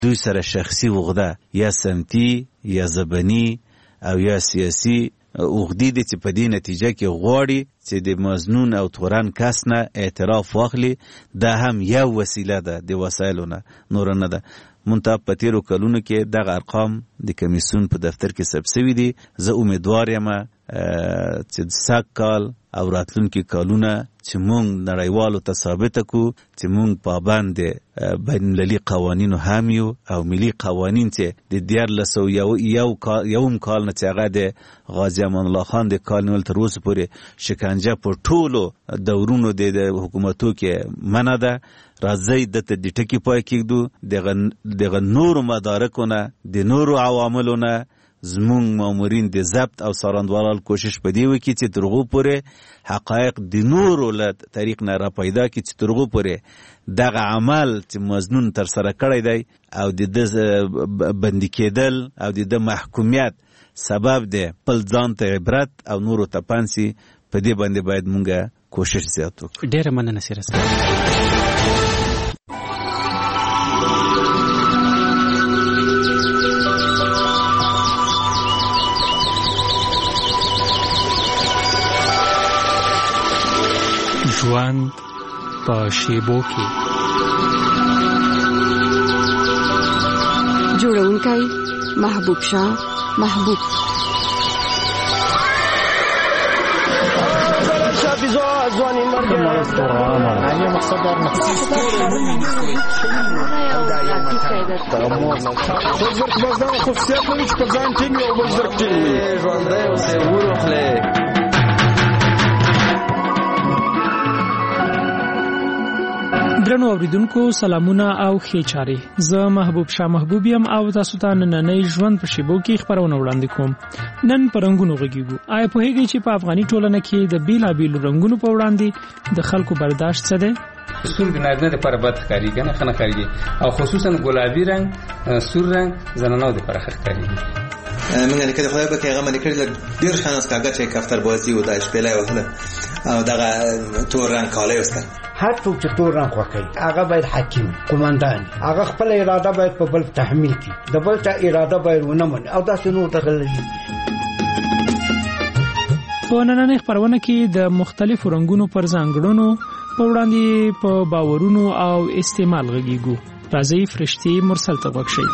دوی سره شخصي وغده یا سمتي یا زبني او یا سیاسي وغدي دي چې په دې نتیجه کې غواړي چې د مظنون او تورن کس نه اعتراف واخلي. دا هم یو وسیله ده د وسایلو نه، نور نه ده. منتها په تیرو کلونو کې دغه ارقام د کمیسیون په دفتر کې ثبت شوي دي. زه امیدوار یم چې سږ کال او راتلونکي کالونه چې مونږ نړیوالو ته ثابته کړو چې مونږ پابند بین المللي قوانینو هم یو او ملي قوانین چې د 1901 کال نه چې هغه د غازي امان الله خان د کال نیول تر اوسه پورې شکنجه په ټولو دورونو د حکومتو کې منع ده. راځي د ټکی پای کېږدو دغه نورو مدارکونه د نورو عواملونه زمونږ مامورین د ضبط او څارندوال کوشش په دی وکړي چې تر هغو پورې حقایق د نورو له طریق نه را پیدا کړي چې تر هغو پورې دغه عمل چې مظنون تر سره کړی دی او د بندي کېدل او د محکومیت سبب دی خپل ځان ته عبرت او نورو ته پنسي. په دې باندې باید مونږ کوشش زیات وکړو. ډېره مننه سیره صاحب. ژوند په شیبو کې. جوړونکی محبوب شاه محبوب. ځواني مرګ نه مقصد دا خصوصیت لري چې په ځان ټینګ او بل زر ټینګ ژوندی اوسې وروخلې. درنو اوریدونکو سلامونه او ښې چارې. زه محبوب شاه محبوب یم او تاسو ته نننۍ ژوند په شیبو کې خبرونه وړاندې کوم. نن په رنګونو غږیږو. آیا پوهیږئ چې په افغاني ټولنه کې د بیلابیلو رنګونو په وړاندې د خلکو برداشت څه دی؟ سور د نارینه لپاره بد ښکاري کنه خنه ښکاري او خصوصا ګلابي رنګ سور رنګ زنانو لپاره ښه ښکاري. موږ نه کړی خدای به کې هغه باندې کړی ډیر خناس کاګه چې کفتر بازی و داش بلای وهله او دغه تور رنګ کالای وسته. هر څوک چې تور رنګ خوښوي هغه باید حکیم قومندان هغه خپل اراده باید په بل تحمیل کړي، د بل ته اراده باید ونه مني او داسې نور تغلي. په نننۍ خپرونه کې د مختلفو رنګونو پر ځانګړنو په وړاندې په باورونو او استعمال غږیږو. راځي فرشتي مرسل ته غوږ شئ.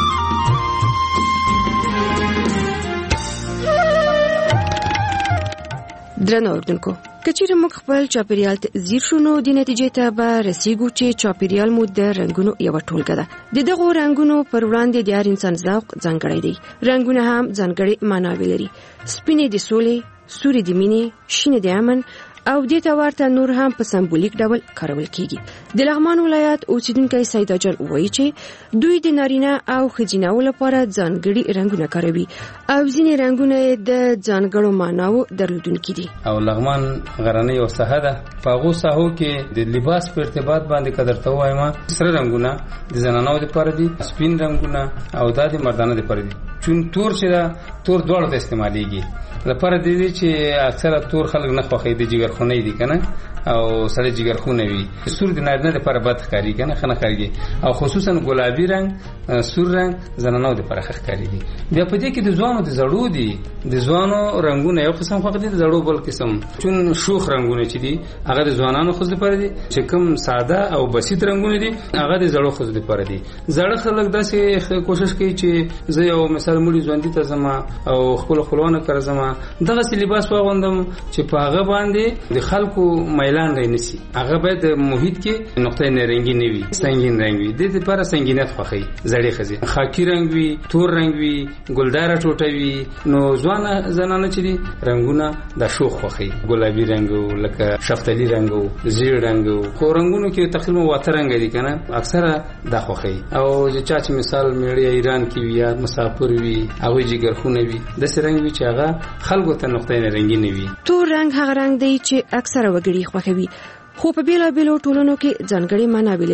درنو اوریدونکو، کچېرې موږ خپل چاپیریال ته ځیر شو نو د نتیجې ته به رسیږو چې چاپیریال مو د رنګونو یوه ټولګه ده. د دغو رنګونو پر وړاندې د هر انسان ذوق ځانګړی دی. رنګونه هم ځانګړې معناوې لري. سپینې د سولې، سورې د مینې، شینې د امن او دې ته ورته نور هم په سمبولیک ډول کارول کیږي. د لغمان ولایت اوسیدونکی سیدا جان وایي چې دوی د نارینه او ښځینه لپاره ځانګړي رنګونه کاروي او ځینې رنګونه د ځانګړو معناو درلودونکي دي. او لغمان غرنۍ او ساحه ده. په هغو ساحو کې د لباس په ارتباط باندې قدر ته وایم سره رنګونه د زنانو لپاره دي، سپین رنګونه او د مردانو لپاره دي. چون تور چې دا تور دواړو ته استعمالېږي لپاره دي چې اکثره تور خلک نه خوښوي، د جګر خونې دي کنه او سره جګر خونه وي. سور د نارینه لپاره بد ښکاري کنه خنه ښکاري او خصوصا ګلابي رنګ سور رنګ زنانو لپاره ښه ښکاري دي. بیا په دې کې د ځوانو د زړو دي، د ځوانو رنگونه یو قسم خوښ دي، د زړو بل قسم. چون شوخ رنگونه چې دي هغه د ځوانانو خو لپاره دي، چې کوم ساده او بسيط رنگونه دي هغه د زړو خو لپاره دي. زړه خلک داسې کوشش کوي چې زه یو مثال مولي ځواني ته زما او خپل خپلوانو کړه زما دغه لباس واغوندم چې په هغه باندې د خلکو میلان رانسی. هغه باید د محیط کې نقطه نارنجي نه وي، سنگین رنگ وي. د دې لپاره سنگینیت خوښي، زړې خزي خاکی رنگ وي، تور رنگ وي، ګلدار ټوټه وي. نو ځوان زنانه چې دي رنگونه د شوخ خوښي، ګلابي رنگ لکه شفتالي رنگ او زیړ رنگ خو رنگونو کې تقریبا واته رنگ دي کنه اکثره د خوښي. او چې چا مثال میړی ایران کې وي یا مسافر وي او جګر خونه وي د سرنګ وي چې هغه خلکو ته نقطه نارنجي نه وي. تور رنگ هغه رنگ دی چې اکثره وګړي خوښوي خو په بیلابیلو ټولنو کې ځانګړي معناوې لري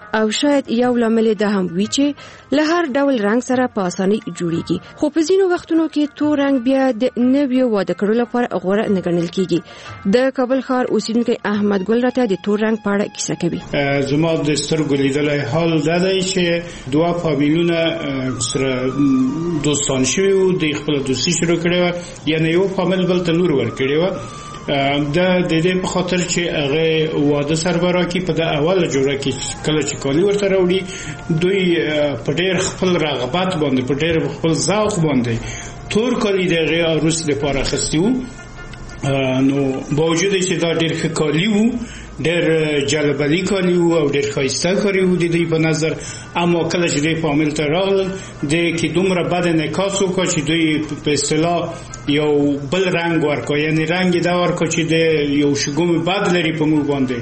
او شاید یو لامل دا هم وي چې له هر ډول رنګ سره په اسانۍ جوړیږي، خو په ځینو وختونو کې تور رنګ بیا د نویو واده کړو لپاره غوره نه ګڼل کیږي. د کابل ښار اوسیدونکی احمد ګل راته د تور رنګ په اړه کیسه کوي. زما د سترګو لیدلی حال دا دی چې دوه فامیلونه سره دوستان شوي وو، د خپل دوستي شروع کړې وه، یعنې یو فامیل بل ته لور ورکړې وه. د دې په خاطر چې هغه واده سربرا کی په د اوله جوړه کې کله چې کالی ورته راوړي، دوی په ډېر خپل رغبت باندې، په ډېر خپل ذوق باندې تور کالی د هغې عروس لپاره اخیستي وو. نو باوجود چې دا ډېر ښه کالي وو، ډېر جلبلي کالي وو او ډېر ښایسته کالي وو د دوی په نظر، اما کله چې دوی فامیل ته راغلل د کې دومره بد انعکاس وکړه چې دوی په اصطلاح یو بل رنګ ورکړه، یعنې رنګ یې دا ورکړه چې د یو شګومې بد لري په موږ باندې،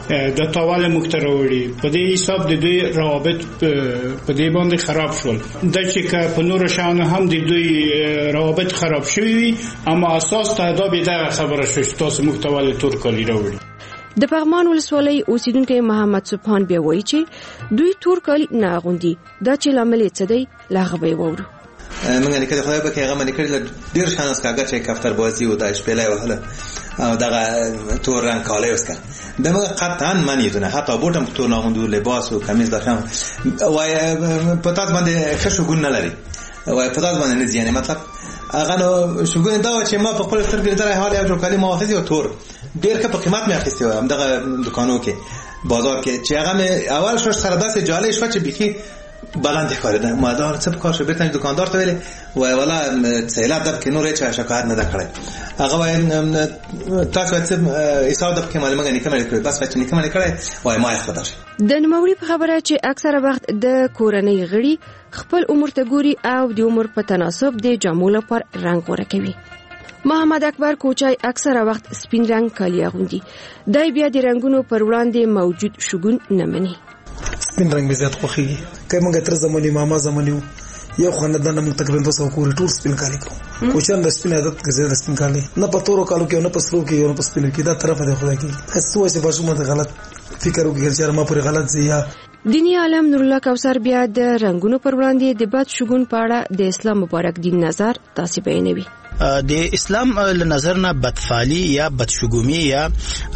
د تاوله موږ ته راوړي. په دې حساب د دوی روابط په دې باندې خراب شول. دا چې که په نورو شیانو هم د دوی روابط خراب شوي وي، اما اساس تهداب یې دغه خبره شوه چې تاسو موږ ته ولې تور کالي راوړي. د پغمان ولسوالۍ اوسیدونکی محمد سبحان بیا وایي چې دوی تور کالي نه اغوندي. دا چې لامل یې څه دی له هغه به یې واورو. موږ نیکه د خدای په کې هغه منې کړي ډېر شیان است که هغه چې کفتر بازي و دا شپېلی وهله او دغه تور رنګ کالی اوس که د موږ قطعا من یې دونه حتی بوټ هم تور نه اغوندو، لباس و کمیز داشتم وایي په تاسو باندې ښه شګون نه لري، وایي په تاسو باندې نه ځي. یعنې مطلب هغه نو شګون دا و چې ما په خپل سترګې لیدلی حال یو جوړ کالي ما واخیستي و تور ډېر ښه په قیمت مې اخیستې وه همدغه دکانو کې بازار کې، چې هغه مې اول شوه سره داسې جالۍ شوه چې بیخي بلند ښکارېده. ما دا څه په کار شو بېرته دکاندار ته ویلې وایي والا څه علت ده پکې نور هېچا شکایت نه ده کړی. هغه وایي تاسو وایي څه حساب ده پکې مالې موږ نیکه مې کړی، بس وایي چې نیکه مې کړی وایي ما یې خدا شي. د نوموړي په خبره چې اکثره وخت د کورنۍ غړي خپل عمر ته ګوري او د عمر په تناسب د جامو لپاره رنګ غوره کوي. محمد اکبر کوچای اکثره وخت سپین رنګ کالي اغوندي. دای بیا د رنگونو پر وړاندې موجود شګون نه مني. سپین رنګ به زیات خوښي کوي. موږ تر زمونی ماما زمونی یو خاندان موږ تقریبا 200 کور ټول سپین کالي کوو. کوچان د سپین عادت ګرځي د سپین کالي نه په تورو کالو کې نه په سرو کې نه په سپینو کې، دا طرف دی خدای کې. هڅه چې باشو مته غلط فکر وکړي چې ما پر غلط زیه. دینی عالم نور الله کوثر بیا د رنگونو پر وړاندې د بد شګون په اړه د اسلام مبارک دین نظر تاسو بیانوي. د اسلام له نظر نه بدفعلی یا بدشګومی یا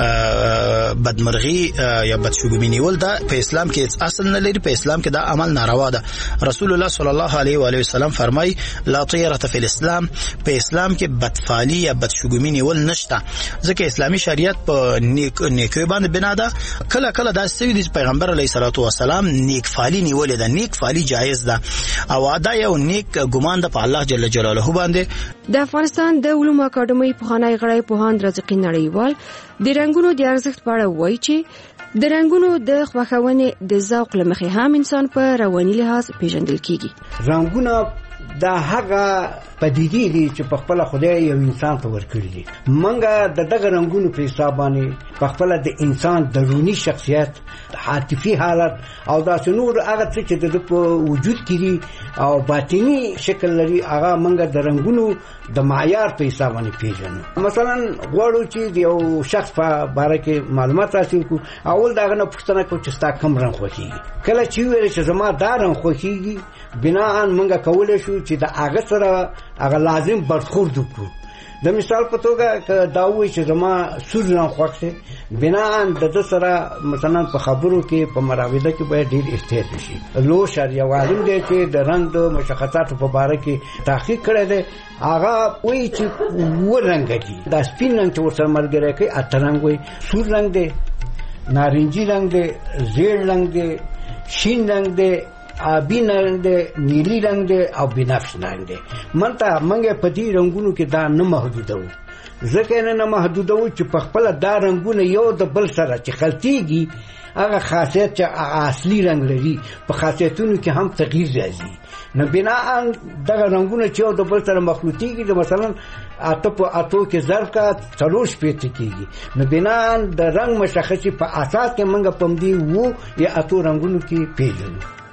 بدمرغي یا بدشګومی نیول دا په اسلام کې اصل نه لري. په اسلام کې دا عمل ناروا ده. رسول الله صلی الله علیه و علیه وسلم فرمای لا طیره فی الاسلام، په اسلام کې بدفعلی یا بدشګومی نیول نشته، ځکه اسلامي شریعت په نیکي باندې بنا ده. کله کله دا سوي د پیغمبر علیه الصلاۃ والسلام نیک فعلی نیول ده، نیک فعلی جایز ده او دا یو نیک ګمان ده په الله جل جلاله باندې. د افغانستان د علومو اکاډمۍ پخوانی غړی پوهاند رزقي نړیوال د رنگونو د ارزښت په اړه وایي چې د رنگونو د خوښونې د ذوق له مخې هم انسان په رواني لحاظ پیژندل کیږي. رنگونه دا هغه پدیدې دي چې په خپل خدای یو انسان ته ورکړي دي. منګه د دغه رنگونو په حساب باندې په خپل د انسان درونی شخصیت، عاطفي حالت او دا نور هغه څه چې د په وجود کې دي او باطینی شکل لري، هغه منګه د رنگونو د معیار په حساب باندې پیژنو. مثلا غواړو چې د یو شخص په باره کې معلومات حاصل کو، اول داغه نه پوښتنه کوو چې ستا کوم رنګ خوښیږي. کله چې ویل چې زما دا رنګ خوښیږي، بناء منګه کولای شو چې د هغه سره هغه لازم برخورد وکړو. د مثال په توګه دا وایي چې زما سور رنګ خوښ دی، بناء د سره مثلا په خبرو کې په مراوده کې باید ډیر احتیاط وشي. لو شریعه عالم دی چې د رنګ د مشخصاتو په باره کې تحقیق کړی دی. هغه وایي چې و رنګ دي، دا سپین رنګ چې ورسره ملګری کوي اته رنګ وایي، سور رنګ دی، نارنجي رنګ دی، زیړ رنګ دی، شین رنګ دی، آبی رنګ دی، نیلی رنګ دی او بنفش رنګ دی. منګه په دې رنگونو کې دا نه محدودو، ځکه نه محدودو چې په خپل دا رنگونه یو د بل سره چې خلطيږي، هغه خاصیت چې اصلي رنگ لري په خاصیتونو کې هم تغییر راځي. نو بناء دغه رنگونه چې یو د بل سره مخلوطيږي، مثلا اته په اتو کې ظرف کا تلوش پیته کیږي، نو بناء د رنگ مشخصي په اساس کې منګه پم دی وو یا اتو رنگونو کې پیژنو.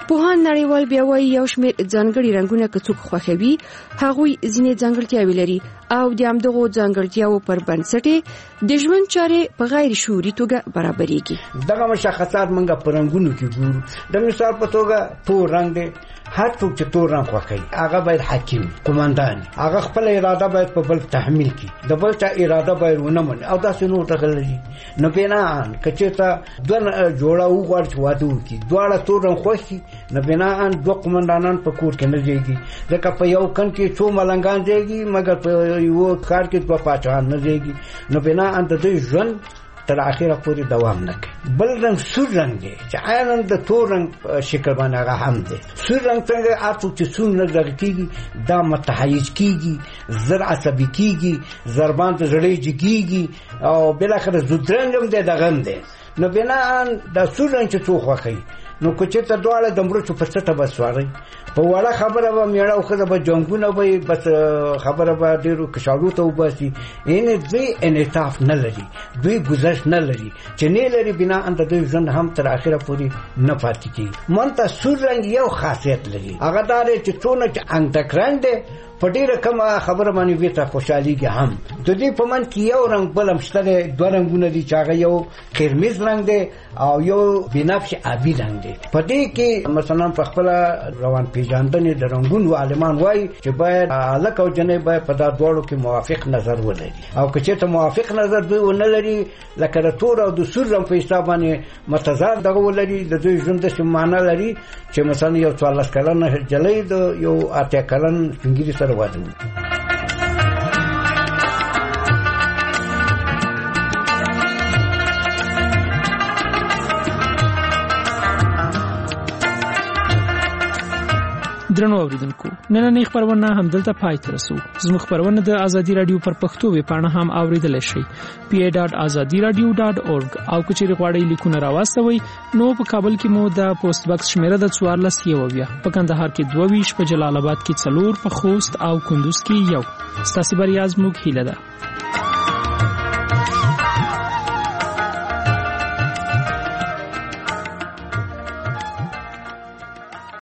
پوهان نړیوال بیا وایي یو شمېر ځانګړي رنګونه که څوک خوښوي هغوی ځینې ځانګړتیاوې لري او د همدغو ځانګړتیاو پر بنسټ د ژوند چارې په غیر شعوري توګه برابرېږي. دغه مشخصات موږ په رنګونو کې ګورو. د مثال په توګه تور رنګ دی، هر څوک چې تور رنګ خوښوي هغه باید حاکم قومندان، هغه خپل اراده باید په بل تحمیل کړي، د بل چا اراده باید ونه مني او داسې نور ډول لري. نو بناءً که چېرته دوه جوړه وغواړي چې واده وکړي، دواړه تور رنګ خوښ کړي، نو بناءً دوه قومندانان په کور کې نه ځایږي، ځکه په یو کن کې څو ملنګان ځایږي مګر په یو کار کې دوه پاچاهان نه ځایږي. نو بناءً د دوی ژوند تر اخره پورې دوام نه کوي. بل رنګ سور رنګ دی چې عیناً د تور رنګ شکل باندې هغه هم دی. سور رنګ څنګه هر څوک چې سور نه دغه کېږي دا متحیز کېږي، زر عصبي کېږي، ضربان ته زړې جګېږي او بالاخره زود رنګ هم دی دغه هم دی. نو بناءً دا سور رنګ چې څوک خوښوي نو که چېرته دواړه د مرچو په سطحه به سوارئ، په وړه خبره به میړه او ښځه به جنګونه به بس خبره به ډېرو کشالو ته وباسي. یعنې دوی انعطاف نه لري، دوی گذشت نه لري چې نه لري، بناءً د دوی ژوند هم تر اخره پورې نه پاتې کېږي. مونته سور رنګ یو خاصیت لري، هغه دا دی چې څونه چې انګډک رنګ دی په ډېره کمه خبره باندې ویته خوشحالېږي هم. د دې په منځ کې یو رنګ بل هم شته دی، دوه رنګونه دي چې هغه یو قرمز رنګ دی او یو بنفش آبي رنګ دی. په دې کې مثلا په خپله روان پیژندنې د رنګونو عالمان وایي چې باید هلک او جنۍ باید په دا دواړو کې موافق نظر ولري او که چېرته موافق نظر دوی ونه لري لکه د تور او د سور رنګ په حساب باندې متضاد دغه ولري، د دوی ژوند داسې معنا لري چې مثلا یو 14 کلنه نجلۍ د یو 8 کلن سپین سره واده وکړي. درنو اوریدونکو، نننۍ خبرونه همدلته پای ته رسو. زموږ خبرونه د ازادي رادیو پر پښتو ویبپاڼه هم اوریدلای شئ، pa.azadiradio.org. او که چیرې غواړئ لیکونه راواستوئ نو په کابل کې مو د پوسټ باکس شمیره د 14 په کندهار کې 22 په جلال آباد کې 4 په خوست او کندوز کې 1. ستاسو بریا زموږ هیله ده.